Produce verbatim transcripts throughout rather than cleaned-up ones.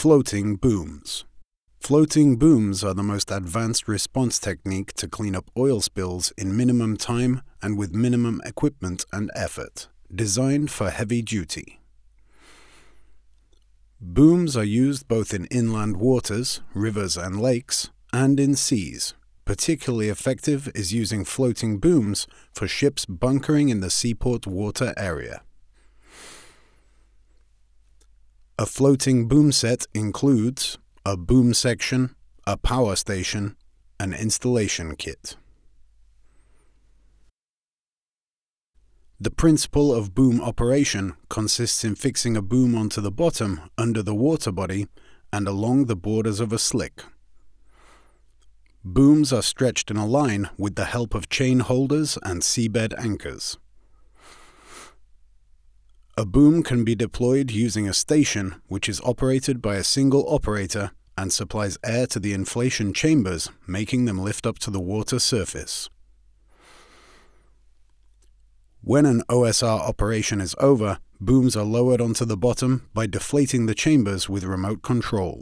Floating booms. Floating booms are the most advanced response technique to clean up oil spills in minimum time and with minimum equipment and effort, designed for heavy duty. Booms are used both in inland waters, rivers and lakes, and in seas. Particularly effective is using floating booms for ships bunkering in the seaport water area. A floating boom set includes a boom section, a power station, an installation kit. The principle of boom operation consists in fixing a boom onto the bottom under the water body and along the borders of a slick. Booms are stretched in a line with the help of chain holders and seabed anchors. A boom can be deployed using a station which is operated by a single operator and supplies air to the inflation chambers, making them lift up to the water surface. When an O S R operation is over, booms are lowered onto the bottom by deflating the chambers with remote control.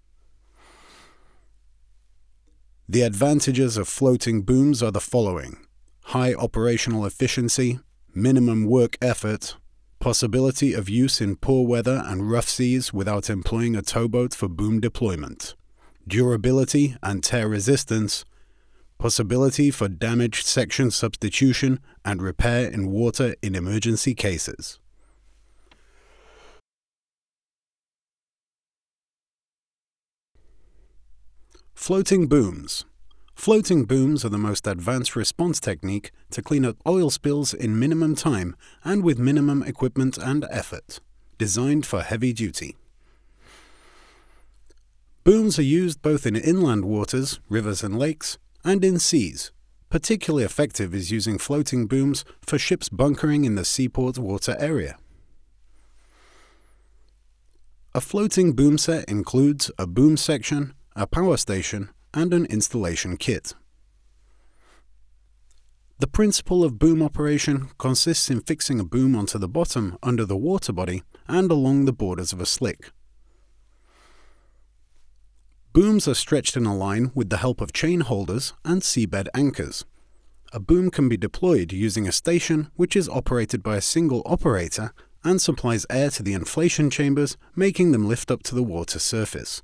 The advantages of floating booms are the following: high operational efficiency, minimum work effort, possibility of use in poor weather and rough seas without employing a towboat for boom deployment, durability and tear resistance, possibility for damaged section substitution and repair in water in emergency cases. Floating booms. Floating booms are the most advanced response technique to clean up oil spills in minimum time and with minimum equipment and effort, designed for heavy duty. Booms are used both in inland waters, rivers and lakes, and in seas. Particularly effective is using floating booms for ships bunkering in the seaport water area. A floating boom set includes a boom section, a power station, and an installation kit. The principle of boom operation consists in fixing a boom onto the bottom under the water body and along the borders of a slick. Booms are stretched in a line with the help of chain holders and seabed anchors. A boom can be deployed using a station which is operated by a single operator and supplies air to the inflation chambers, making them lift up to the water surface.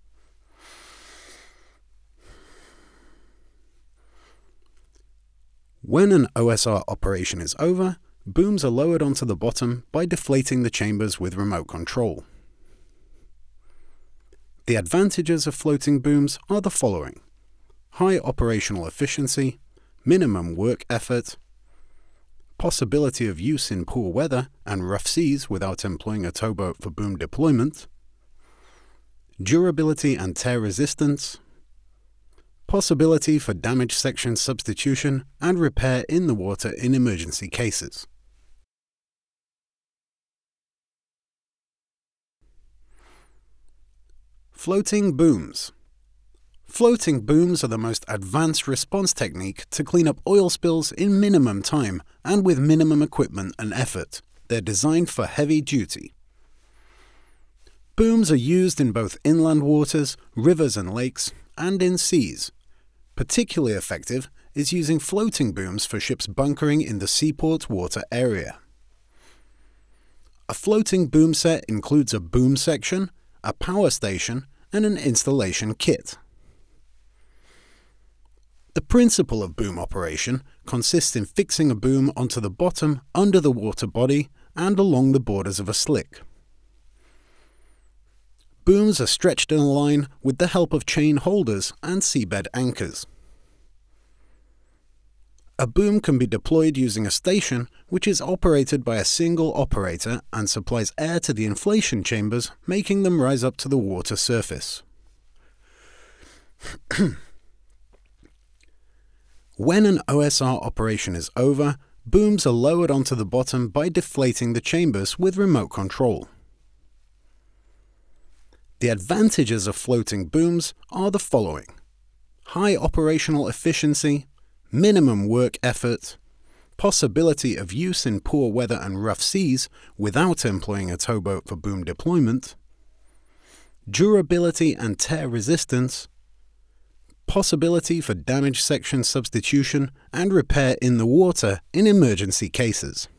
When an O S R operation is over, booms are lowered onto the bottom by deflating the chambers with remote control. The advantages of floating booms are the following: high operational efficiency, minimum work effort, possibility of use in poor weather and rough seas without employing a towboat for boom deployment, durability and tear resistance, possibility for damaged section substitution and repair in the water in emergency cases. Floating booms. Floating booms are the most advanced response technique to clean up oil spills in minimum time and with minimum equipment and effort. They're designed for heavy duty. Booms are used in both inland waters, rivers and lakes, and in seas. Particularly effective is using floating booms for ships bunkering in the seaport water area. A floating boom set includes a boom section, a power station, and an installation kit. The principle of boom operation consists in fixing a boom onto the bottom under the water body and along the borders of a slick. Booms are stretched in a line with the help of chain holders and seabed anchors. A boom can be deployed using a station which is operated by a single operator and supplies air to the inflation chambers, making them rise up to the water surface. When an O S R operation is over, booms are lowered onto the bottom by deflating the chambers with remote control. The advantages of floating booms are the following: high operational efficiency, minimum work effort, possibility of use in poor weather and rough seas without employing a towboat for boom deployment, durability and tear resistance, possibility for damage section substitution and repair in the water in emergency cases.